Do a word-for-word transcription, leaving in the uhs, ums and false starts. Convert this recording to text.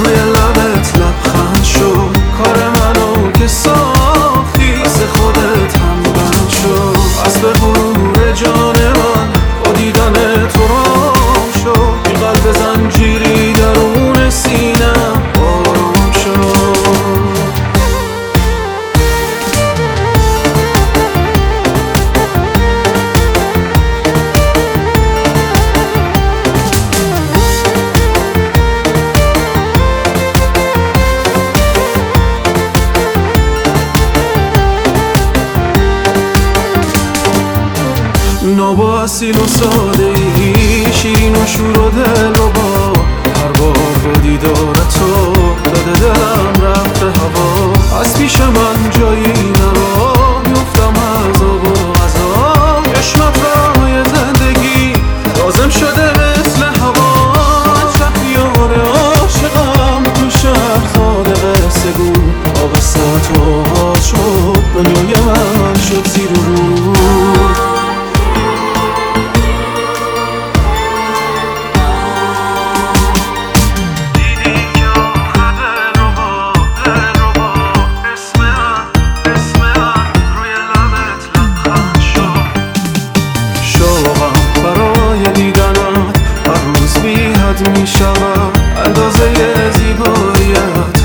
روی لبت لبخند شد، کار منو که ساختی سه خودت هم بند شد. از به غرور جان من با دیدن تو رام شد، این قلب زنجیری درون سینم آرام شد. نابا اصیل و ساده ای، شیرین و شور و دل و با هر بار با دیدار تو داده دلم رفته هوا. از پیش من جایی نرا، میفتم از آب و غذا. چشمت راه زندگی لازم شده مثل هوا. من شهریار عاشقم تو شهر زاد قصه گو، با قصه تو ها شد دنیای من شد زیر و رو. می شود اندازه زیباییت